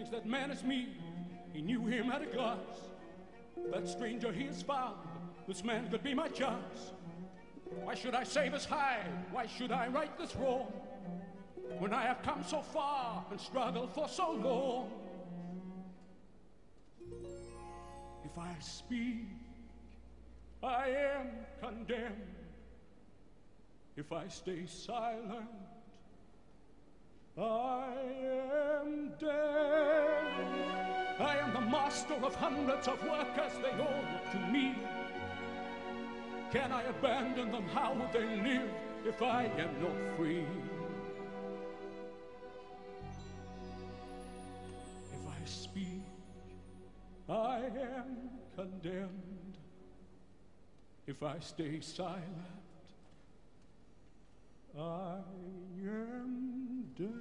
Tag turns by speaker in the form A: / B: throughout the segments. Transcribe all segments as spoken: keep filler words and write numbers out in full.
A: knows that man is me. He knew him at a glance. That stranger he has found, this man could be my chance. Why should I save his hide? Why should I right this wrong? When I have come so far and struggled for so long. If I speak, I am condemned. If I stay silent, I am dead. I am the master of hundreds of workers, they all look to me. Can I abandon them? How would they live if I am not free? If I speak, I am condemned. If I stay silent, I am dead.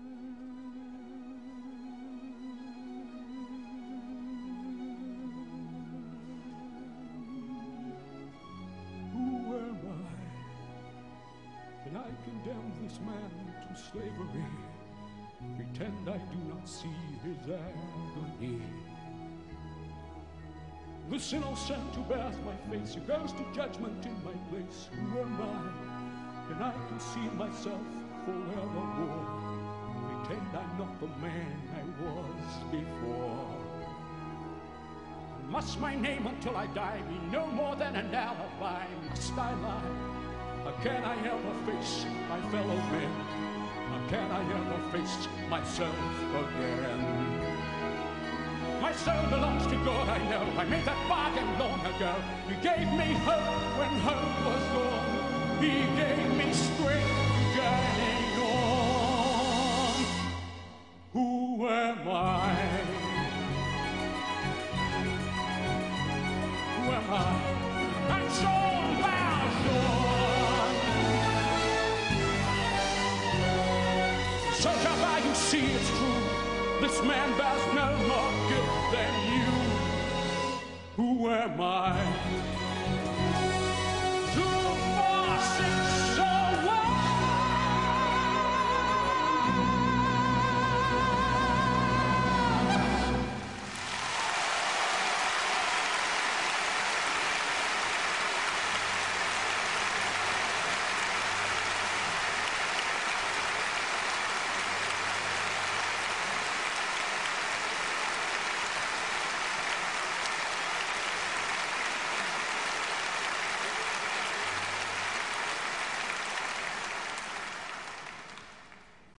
A: Who am I? Can I condemn this man to slavery? Pretend I do not see his agony. This innocent who bears my face, who goes to judgment in my place. Who am I? And I can see myself forevermore. Pretend I'm not the man I was before. Must my name until I die be no more than an alibi? Must I lie? Or can I ever face my fellow men? Or can I ever face myself again? My soul belongs to God, I know. I made that bargain long ago. He gave me hope when hope was gone. He gave me strength to journey on. Who am I? Who am I? I'm Saul Valjean. So Java, you see it's true. This man bears no more guilt than you. Who am I? Two, four, six, seven.